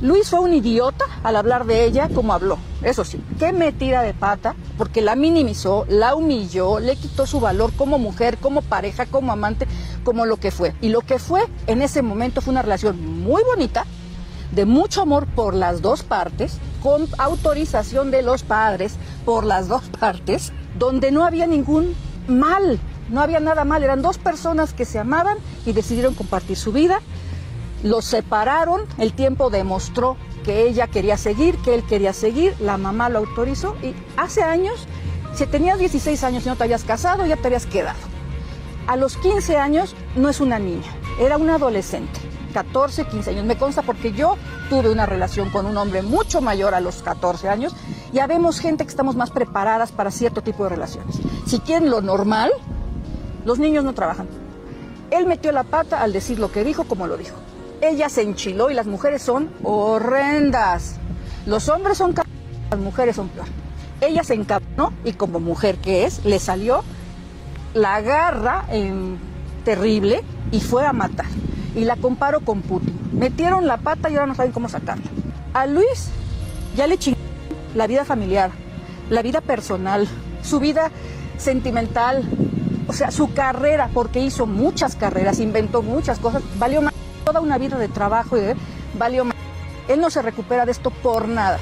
Luis fue un idiota al hablar de ella como habló. Eso sí, qué metida de pata, porque la minimizó, la humilló, le quitó su valor como mujer, como pareja, como amante, como lo que fue. Y lo que fue en ese momento fue una relación muy bonita, de mucho amor por las dos partes, con autorización de los padres por las dos partes, donde no había ningún mal, no había nada mal, eran dos personas que se amaban y decidieron compartir su vida. Los separaron, el tiempo demostró que ella quería seguir, que él quería seguir, la mamá lo autorizó y hace años, si tenías 16 años y no te habías casado, ya te habías quedado. A los 15 años no es una niña, era una adolescente, 14, 15 años. Me consta porque yo tuve una relación con un hombre mucho mayor a los 14 años. Ya vemos gente que estamos más preparadas para cierto tipo de relaciones. Si quieren lo normal, los niños no trabajan. Él metió la pata al decir lo que dijo como lo dijo. Ella se enchiló y las mujeres son horrendas. Los hombres son cabrones, las mujeres son peor. Ella se encabronó y como mujer que es, le salió la garra terrible y fue a matar. Y la comparo con Putin. Metieron la pata y ahora no saben cómo sacarla. A Luis ya le chingó la vida familiar, la vida personal, su vida sentimental, o sea, su carrera, porque hizo muchas carreras, inventó muchas cosas, valió más. Toda una vida de trabajo y valió más. Él no se recupera de esto por nada.